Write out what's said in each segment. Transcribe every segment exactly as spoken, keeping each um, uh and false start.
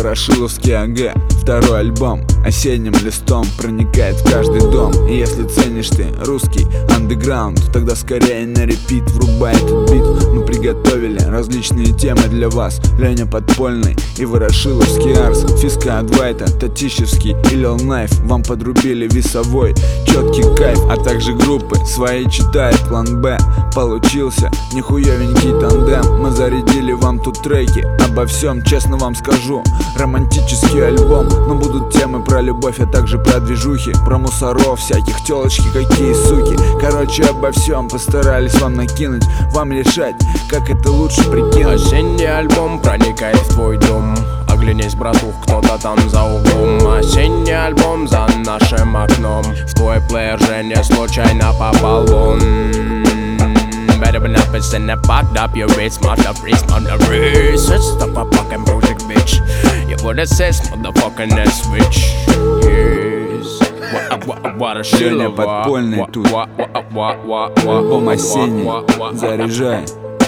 Ворошиловский АГ, второй альбом осенним листом проникает в каждый дом. И если ценишь ты русский андеграунд, тогда скорее на репит врубай этот бит. Мы приготовили различные темы для вас: Леня Подпольный и Ворошиловский Арс, Фиска Адвайта, Татищевский и Лил Найф. Вам подрубили весовой четкий кайф, а также группы свои читает план Б. Получился нихуевенький тандем. Мы зарядили вам тут треки обо всем, честно вам скажу, романтический альбом. Но будут темы про любовь, а также про движухи, про мусоров всяких, телочки какие суки. Короче, обо всем постарались вам накинуть, вам решать, как это лучше прикинуть. Осенний альбом проникает в твой дом. Оглянись, братух, кто-то там за углом. Осенний альбом за нашим окном. В твой плеер же не случайно попал он. Better be not percent that fucked up your wrist, motherfucker, motherfucker. It's the fucking project, bitch. You would assess, motherfucking that switch. Yes. Леня Подпольный тут. Альбом осенний. Заряжай.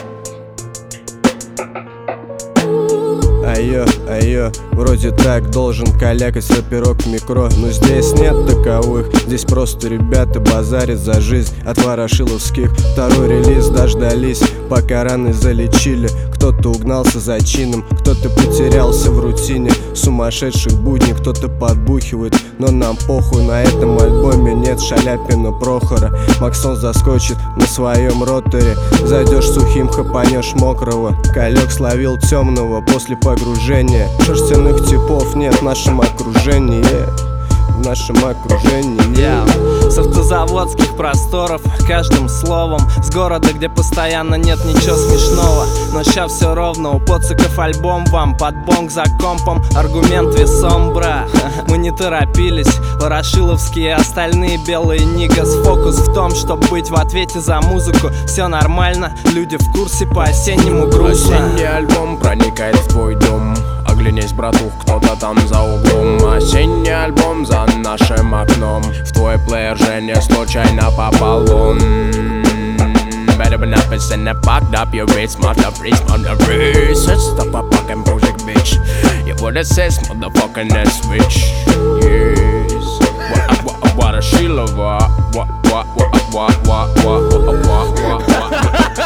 Айо, айо, вроде так должен калякать рэперок в микро, но здесь нет таковых. Здесь просто ребята базарят за жизнь. От ворошиловских второй релиз дождались, пока раны залечили. Кто-то угнался за чином, кто-то потерялся в рутине сумасшедших будней, кто-то подбухивает, но нам похуй. На этом альбоме нет Шаляпина, Прохора. Максон заскочит на своем роторе. Зайдешь сухим, хапанешь мокрого. Калек словил темного после погружения. Шерстяных типов нет в нашем окружении, yeah. В нашем окружении, yeah. С автозаводских просторов, каждым словом. С города, где постоянно нет ничего смешного. Но ща все ровно, у поциков альбом вам под бонг за компом. Аргумент весом, бра. Мы не торопились, ворошиловские, остальные белые нигас. Фокус в том, чтобы быть в ответе за музыку. Все нормально, люди в курсе, по-осеннему грустно. Осенний альбом проникает в твой дом. Оглянись, братух, кто-то там за углом. Осенний альбом за нашим окном. В твой плеер же не случайно попал он. Better be not percent that fucked up your wrist, motherfucker, motherfucker. It's the fucking project, bitch. You would assess, motherfucking that switch. Yes. Ворошилова. What, what, what, what, what, what, what, what, what.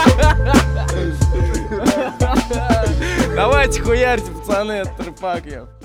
Давайте хуярьте, пацаны, этот рэпак, я.